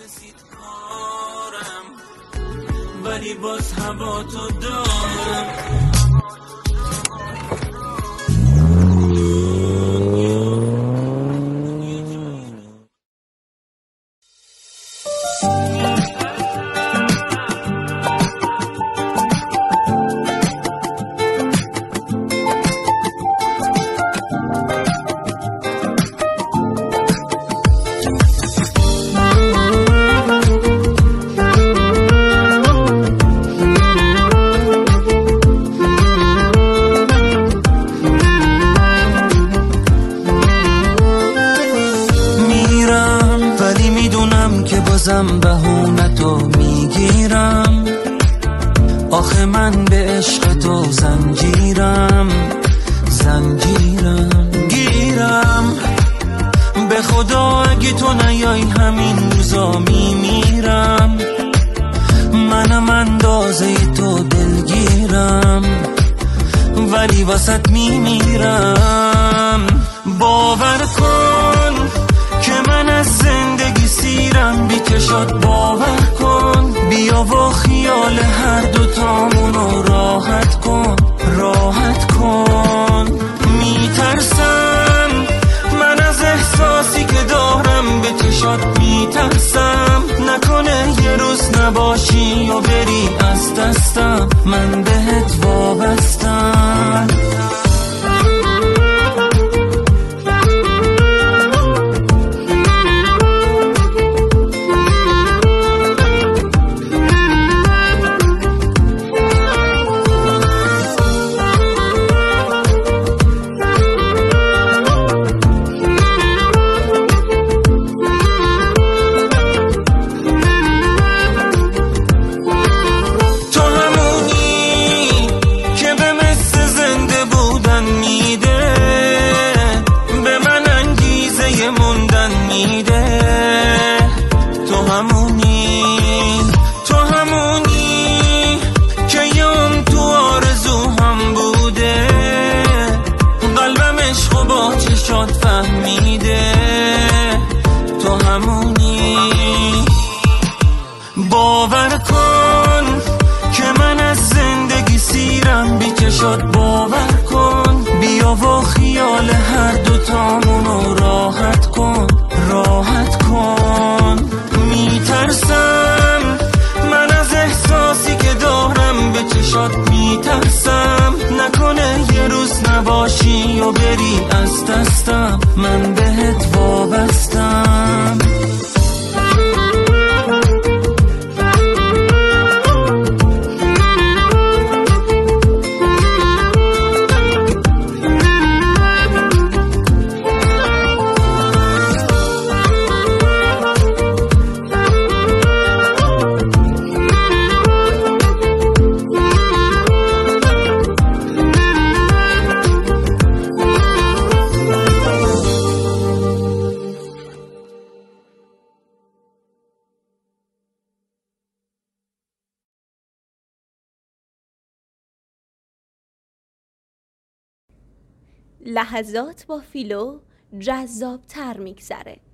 نرسید کارم، ولی باز هوا تو دارم. بازم بهونتو میگیرم، آخه من به عشق تو زنجیرم گیرم. به خدا اگه تو نیای همین روزا میمیرم، منم اندازه تو دلگیرم، ولی واسط میمیرم. باور کن که من از زندگی سیرم، بی چشات باور کن. بیا و خیال هر دوتامونو راحت کن. میترسم من از احساسی که دارم، به چشات میترسم نکنه یه روز نباشی و بری از دستم، من بهت وابستم. تو همونی که یوم تو آرزوهم بوده، قلبم عشق و با چشات فهمیده. تو همونی، باور کن که من از زندگی سیرم، بی چشات باور کن. بیا و خیال هر دوتامونو راحت کن. میترسم من از احساسی که دارم، به چشات میترسم نکنه یه روز نباشی و بری از دستم، من بهت وابستم. لحظات با فیلو جذاب‌تر میگذره.